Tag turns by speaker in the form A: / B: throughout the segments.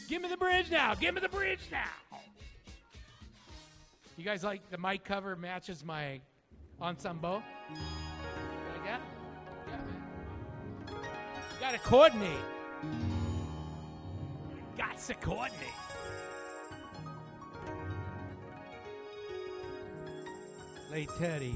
A: Give me the bridge now. Give me the bridge now. You guys like the mic cover matches my ensemble? Like that? Yeah, man. You gotta coordinate. Got to coordinate. Late Teddy.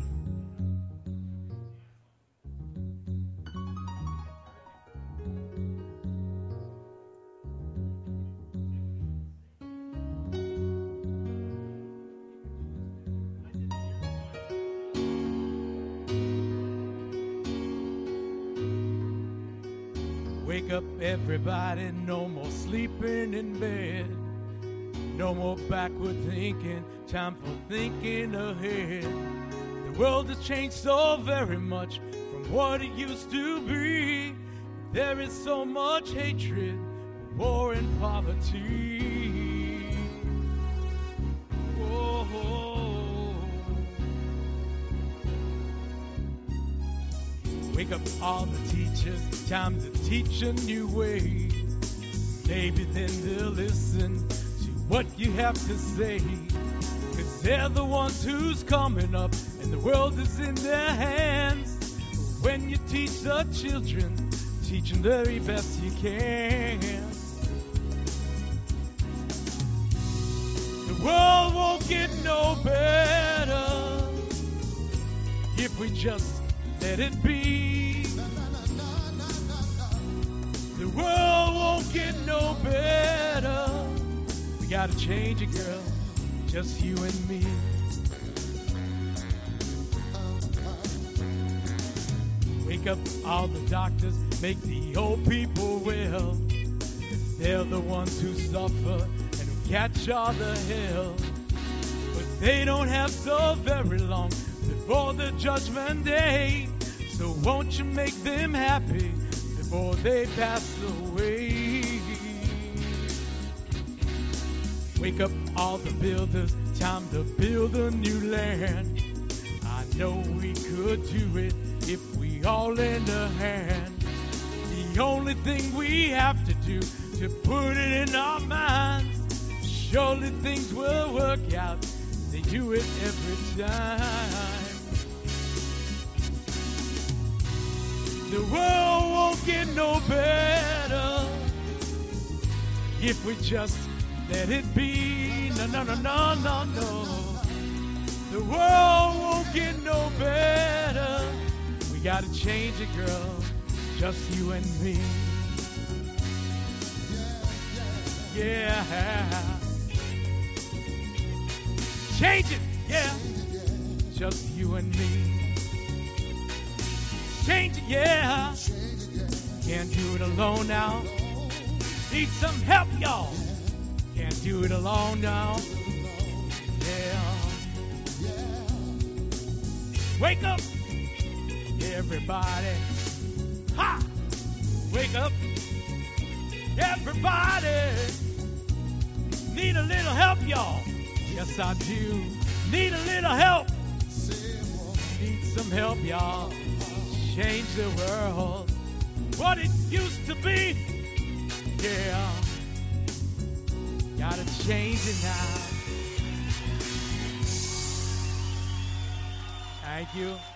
A: Wake up everybody, no more sleeping in bed. No more backward thinking, time for thinking ahead. The world has changed so very much from what it used to be. There is so much hatred, war and poverty. Whoa. Wake up all the teachers, time to teach a new way. Maybe then they'll listen to what you have to say. 'Cause they're the ones who's coming up and the world is in their hands. When you teach the children, teach them the very best you can. The world won't get no better if we just let it be. The world won't get no better. We gotta change it, girl, just you and me. Wake up all the doctors, make the old people well. They're the ones who suffer and who catch all the hell. But they don't have so very long before the judgment day. So won't you make them happy before they pass away? Wake up all the builders, time to build a new land. I know we could do it if we all lend a hand. The only thing we have to do to put it in our minds, surely things will work out. They do it every time. The world won't get no better if we just let it be. No, no, no, no, no, no. The world won't get no better. We gotta change it, girl, just you and me. Yeah. Change it, yeah, just you and me. Change it, yeah. Can't do it alone now. Need some help, y'all. Can't do it alone now. Yeah. Wake up, everybody. Ha! Wake up, everybody. Need a little help, y'all. Yes, I do. Need a little help. Need some help, y'all. Change the world, what it used to be. Yeah, gotta change it now. Thank you.